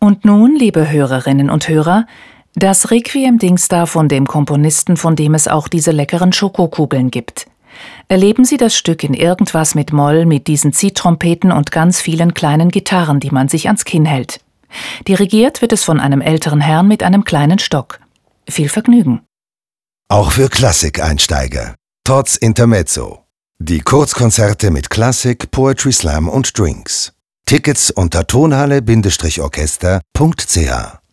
Und nun, liebe Hörerinnen und Hörer, das Requiem Dingsda von dem Komponisten, von dem es auch diese leckeren Schokokugeln gibt. Erleben Sie das Stück in Irgendwas mit Moll mit diesen Ziehtrompeten und ganz vielen kleinen Gitarren, die man sich ans Kinn hält. Dirigiert wird es von einem älteren Herrn mit einem kleinen Stock. Viel Vergnügen. Auch für Klassikeinsteiger. Trotz Intermezzo. Die Kurzkonzerte mit Klassik, Poetry Slam und Drinks. Tickets unter tonhalle-orchester.ch